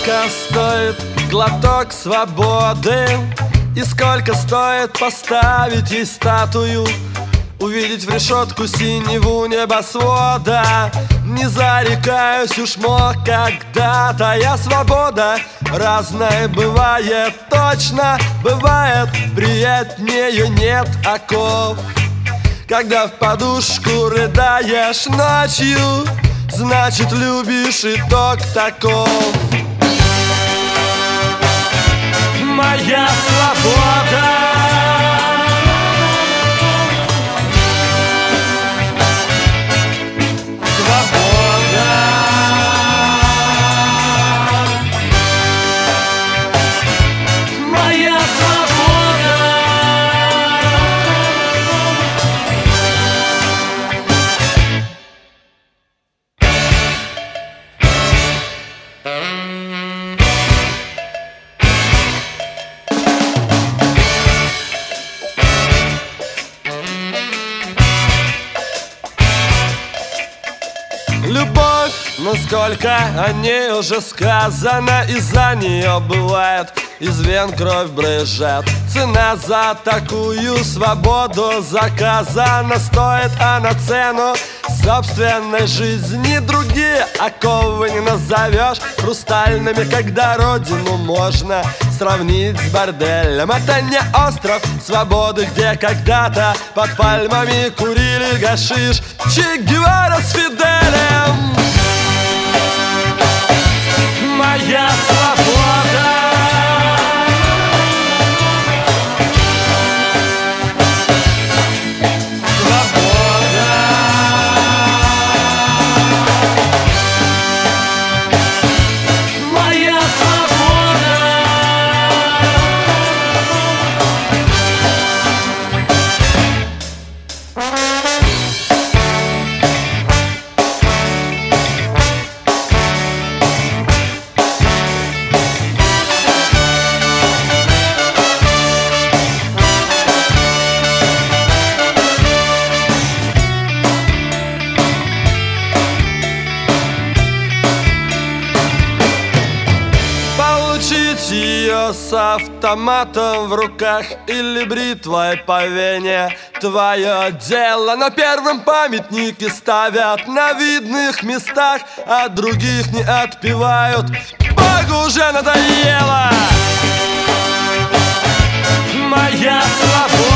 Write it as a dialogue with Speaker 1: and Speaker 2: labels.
Speaker 1: Сколько стоит глоток свободы? И сколько стоит поставить ей статую? Увидеть в решетку синеву небосвода. Не зарекаюсь, уж мог когда-то я. Свобода разная бывает, точно бывает. Приятнее нет оков. Когда в подушку рыдаешь ночью, значит любишь, итог таков. Моя свобода. Любовь, насколько о ней уже сказано, из-за нее бывает из вен кровь брызжет. Цена за такую свободу заказана. Стоит она цену собственной жизни. Другие оковы не назовешь хрустальными, когда родину можно сравнить с борделем. Это не остров свободы, где когда-то под пальмами курили гашиш Че Гевара с Фиделем. Моя свобода. Ее с автоматом в руках или бритвой по вене — твое дело. На первом памятнике ставят на видных местах, а других не отпевают. Богу уже надоело. Моя свобода.